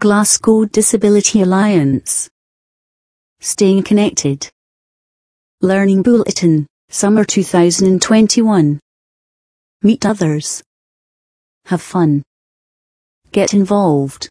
Glasgow Disability Alliance. Staying connected. Learning Bulletin, Summer 2021. Meet others. Have fun. Get involved.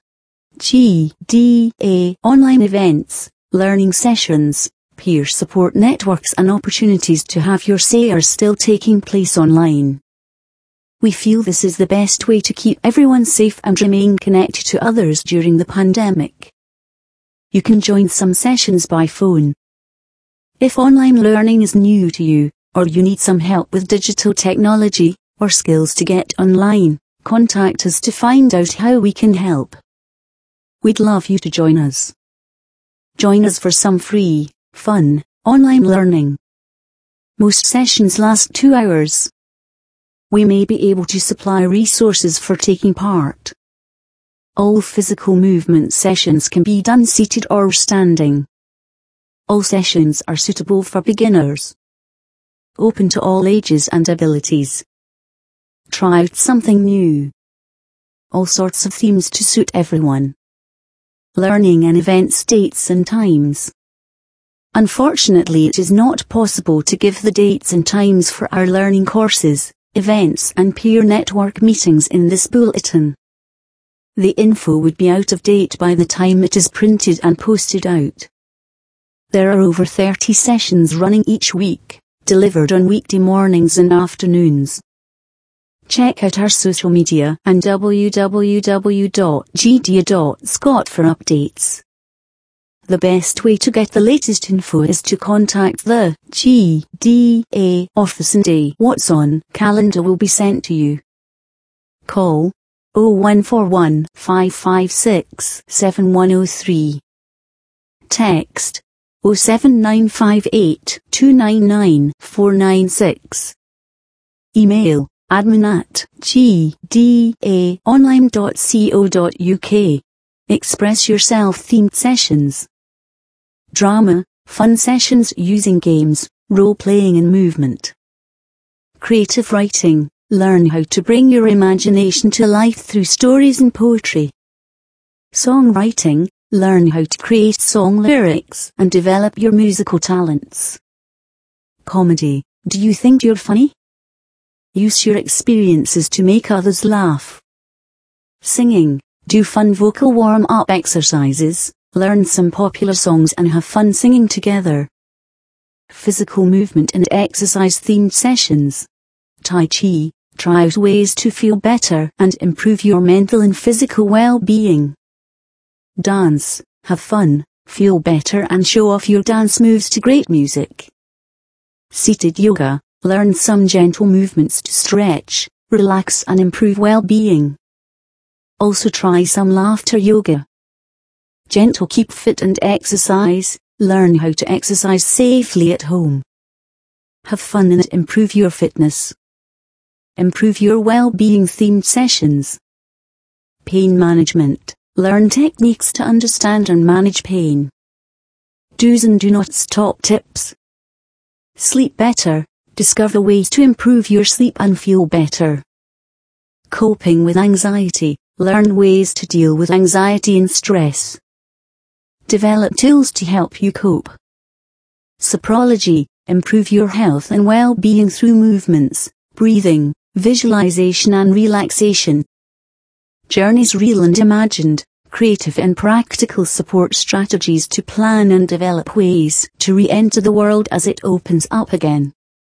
GDA online events, learning sessions, peer support networks and opportunities to have your say are still taking place online. We feel this is the best way to keep everyone safe and remain connected to others during the pandemic. You can join some sessions by phone. If online learning is new to you, or you need some help with digital technology, or skills to get online, contact us to find out how we can help. We'd love you to join us. Join us for some free, fun, online learning. Most sessions last 2 hours. We may be able to supply resources for taking part. All physical movement sessions can be done seated or standing. All sessions are suitable for beginners. Open to all ages and abilities. Try out something new. All sorts of themes to suit everyone. Learning and events dates and times. Unfortunately, it is not possible to give the dates and times for our learning courses, events and peer network meetings in this bulletin. The info would be out of date by the time it is printed and posted out. There are over 30 sessions running each week, delivered on weekday mornings and afternoons. Check out our social media and www.gda.scot for updates. The best way to get the latest info is to contact the GDA office and a What's On calendar will be sent to you. Call 0141 556 7103. Text 07958 299 496. Email admin@gdaonline.co.uk. Express yourself themed sessions. Drama, fun sessions using games, role-playing and movement. Creative writing, learn how to bring your imagination to life through stories and poetry. Songwriting, learn how to create song lyrics and develop your musical talents. Comedy, do you think you're funny? Use your experiences to make others laugh. Singing, do fun vocal warm-up exercises, learn some popular songs and have fun singing together. Physical movement and exercise themed sessions. Tai Chi, try out ways to feel better and improve your mental and physical well-being. Dance, have fun, feel better and show off your dance moves to great music. Seated yoga, learn some gentle movements to stretch, relax and improve well-being. Also try some laughter yoga. Gentle keep fit and exercise, learn how to exercise safely at home. Have fun and improve your fitness. Improve your well-being themed sessions. Pain management, learn techniques to understand and manage pain. Do's and do not stop tips. Sleep better, discover ways to improve your sleep and feel better. Coping with anxiety, learn ways to deal with anxiety and stress. Develop tools to help you cope. Sophrology, improve your health and well-being through movements, breathing, visualization and relaxation. Journeys real and imagined, creative and practical support strategies to plan and develop ways to re-enter the world as it opens up again.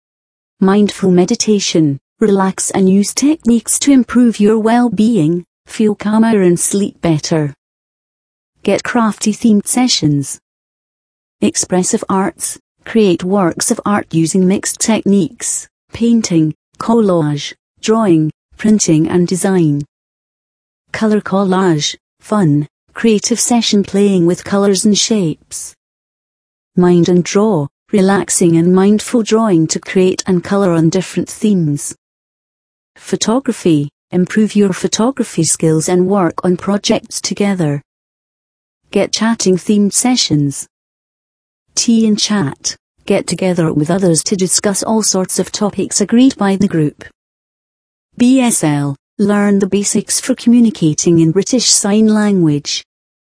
Mindful meditation, relax and use techniques to improve your well-being, feel calmer and sleep better. Get crafty themed sessions. Expressive arts, create works of art using mixed techniques, painting, collage, drawing, printing and design. Color collage, fun, creative session playing with colors and shapes. Mind and draw, relaxing and mindful drawing to create and color on different themes. Photography, improve your photography skills and work on projects together. Get chatting themed sessions. Tea and chat, get together with others to discuss all sorts of topics agreed by the group. BSL, learn the basics for communicating in British Sign Language.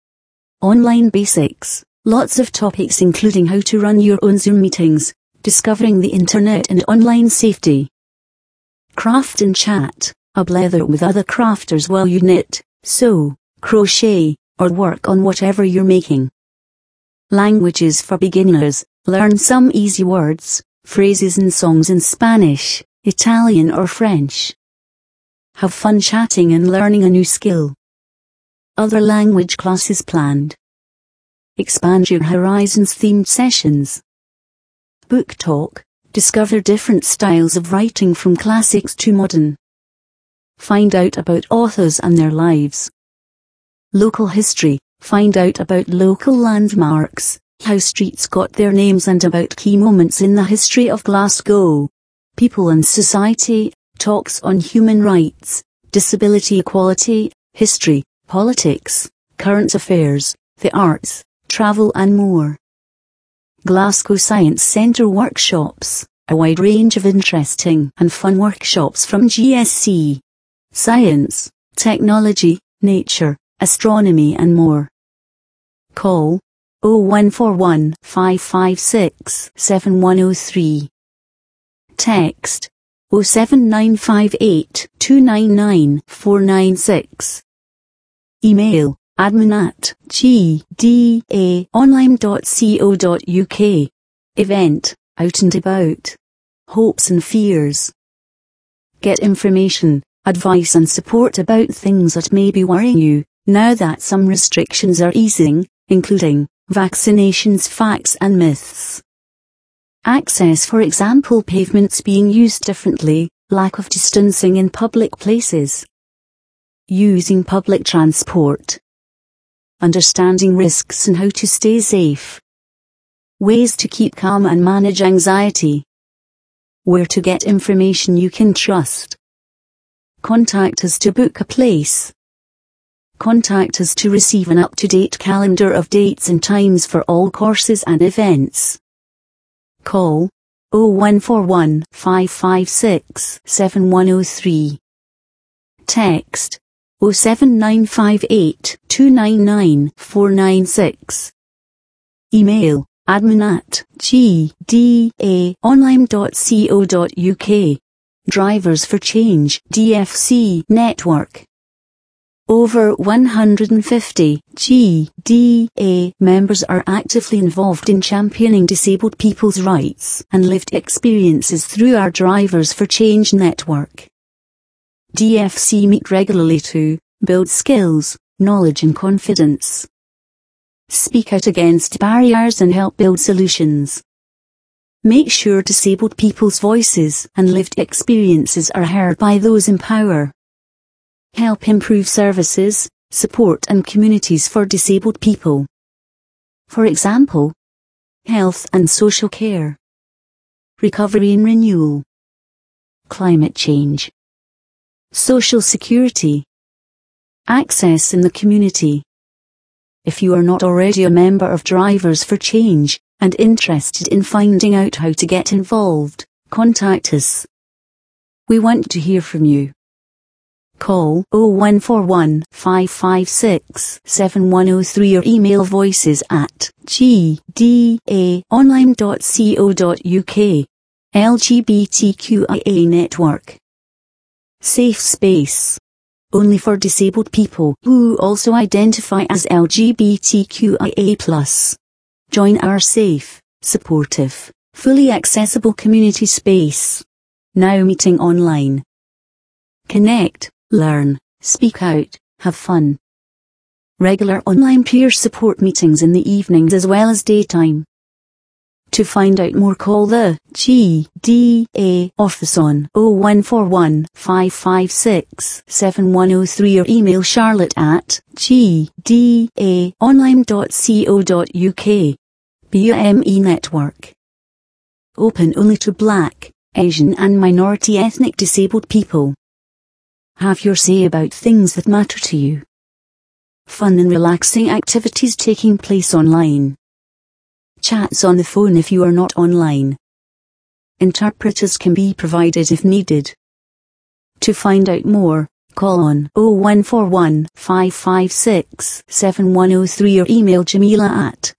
Online basics, lots of topics including how to run your own Zoom meetings, discovering the internet and online safety. Craft and chat, a blather with other crafters while you knit, sew, crochet, or work on whatever you're making. Languages for beginners, learn some easy words, phrases and songs in Spanish, Italian or French. Have fun chatting and learning a new skill. Other language classes planned. Expand your horizons themed sessions. Book talk, discover different styles of writing from classics to modern. Find out about authors and their lives. Local history, find out about local landmarks, how streets got their names and about key moments in the history of Glasgow. People and society, talks on human rights, disability equality, history, politics, current affairs, the arts, travel and more. Glasgow Science Centre workshops, a wide range of interesting and fun workshops from GSC. Science, technology, nature, astronomy and more. Call 0141 556 7103. Text 07958 299 496. Email admin@gdaonline.co.uk. Event, out and about. Hopes and fears. Get information, advice and support about things that may be worrying you, now that some restrictions are easing, including vaccinations, facts and myths. Access, for example, pavements being used differently, lack of distancing in public places. Using public transport. Understanding risks and how to stay safe. Ways to keep calm and manage anxiety. Where to get information you can trust. Contact us to book a place. Contact us to receive an up-to-date calendar of dates and times for all courses and events. Call 0141 556 7103. Text 07958 299 496. Email admin@gdaonline.co.uk. Drivers for Change DFC Network. Over 150 GDA members are actively involved in championing disabled people's rights and lived experiences through our Drivers for Change network. DFC meet regularly to build skills, knowledge and confidence. Speak out against barriers and help build solutions. Make sure disabled people's voices and lived experiences are heard by those in power. Help improve services, support and communities for disabled people. For example, health and social care, recovery and renewal, climate change, social security, access in the community. If you are not already a member of Drivers for Change and interested in finding out how to get involved, contact us. We want to hear from you. Call 0141 556 7103 or email voices@gdaonline.co.uk. LGBTQIA Network. Safe space. Only for disabled people who also identify as LGBTQIA+. Join our safe, supportive, fully accessible community space. Now meeting online. Connect, learn, speak out, have fun. Regular online peer support meetings in the evenings as well as daytime. To find out more, call the GDA office on 0141 556 7103 or email charlotte@gdaonline.co.uk. BUME Network. Open only to Black, Asian and minority ethnic disabled people. Have your say about things that matter to you. Fun and relaxing activities taking place online. Chats on the phone if you are not online. Interpreters can be provided if needed. To find out more, Call on 0141 556 7103 or email Jamila at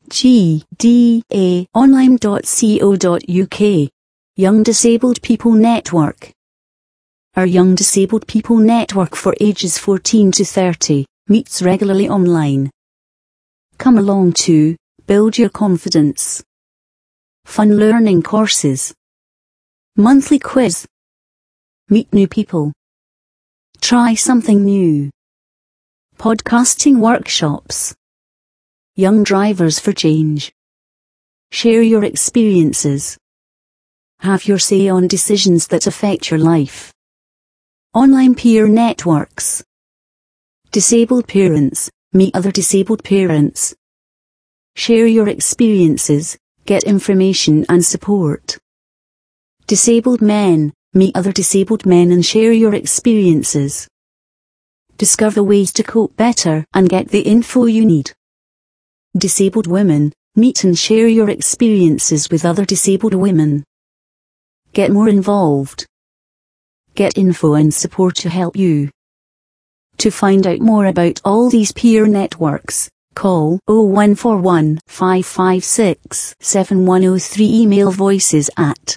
gdaonline.co.uk. Young Disabled People Network. Our Young Disabled People Network for ages 14 to 30 meets regularly online. Come along to build your confidence. Fun learning courses. Monthly quiz. Meet new people. Try something new. Podcasting workshops. Young drivers for change. Share your experiences. Have your say on decisions that affect your life. Online peer networks. Disabled parents, meet other disabled parents. Share your experiences, get information and support. Disabled men, meet other disabled men and share your experiences. Discover ways to cope better and get the info you need. Disabled women, meet and share your experiences with other disabled women. Get more involved. Get info and support to help you. To find out more about all these peer networks, call 0141 556 7103. Email voices at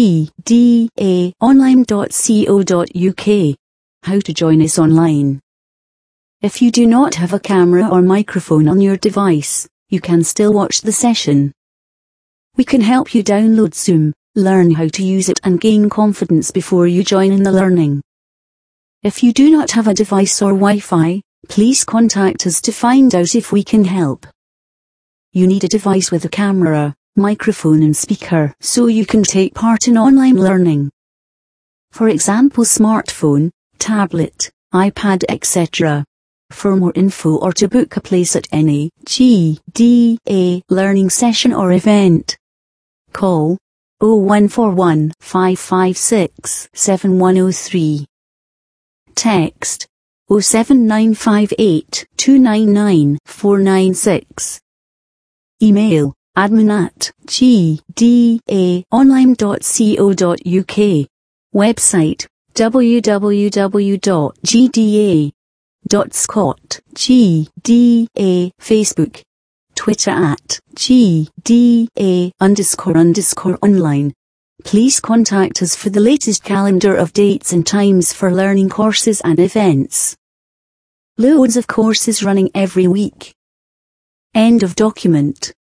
gdaonline.co.uk. How to join us online. If you do not have a camera or microphone on your device, you can still watch the session. We can help you download Zoom, learn how to use it and gain confidence before you join in the learning. If you do not have a device or Wi-Fi, please contact us to find out if we can help. You need a device with a camera, microphone and speaker so you can take part in online learning. For example, smartphone, tablet, iPad, etc. For more info or to book a place at any GDA learning session or event, call 0141 556 7103. Text 07958 299 496. Email admin@gdaonline.co.uk. Website www.gda.scot. GDA. Facebook, Twitter @GDA__online. Please contact us for the latest calendar of dates and times for learning courses and events. Loads of courses running every week. End of document.